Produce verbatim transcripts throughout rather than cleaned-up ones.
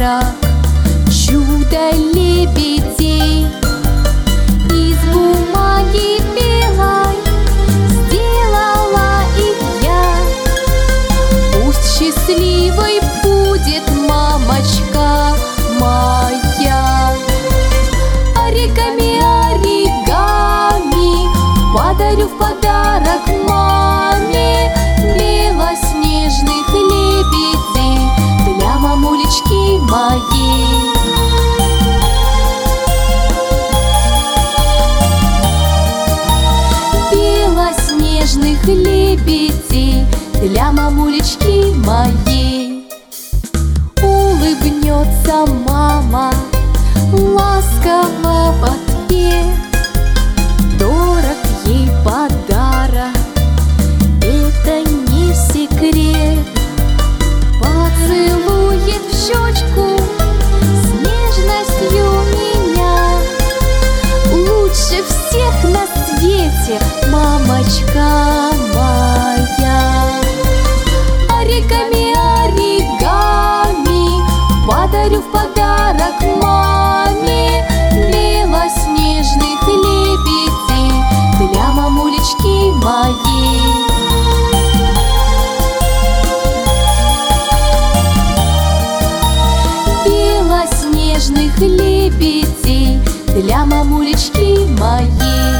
подарок чудо-лебедей. Из бумаги белой сделала их я. Пусть счастливой будет мамочка моя. Оригами, оригами подарю в подарок маме белоснежных лебедей для мамулечки моей. Белоснежных лебедей для мамулечки моей. Улыбнется мама ласково в ответ. Дорог ей подарок, это не секрет. Поцелует в щечку с нежностью меня. Лучше всех на свете мамочка моя. Оригами, оригами подарю в подарок маме белоснежных лебедей для мамулечки моей. Белоснежных лебедей для мамулечки моей.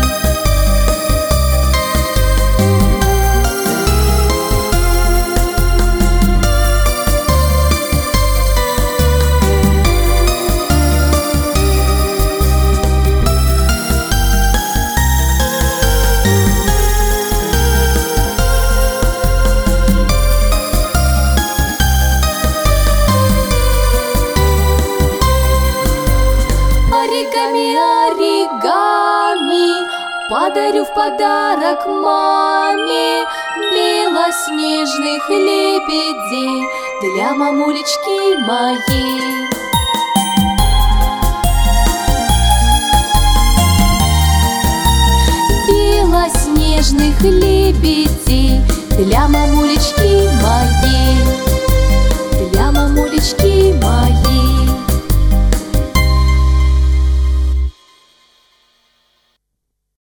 Оригами, оригами подарю в подарок маме белоснежных лебедей для мамулечки моей. Белоснежных лебедей для мамулечки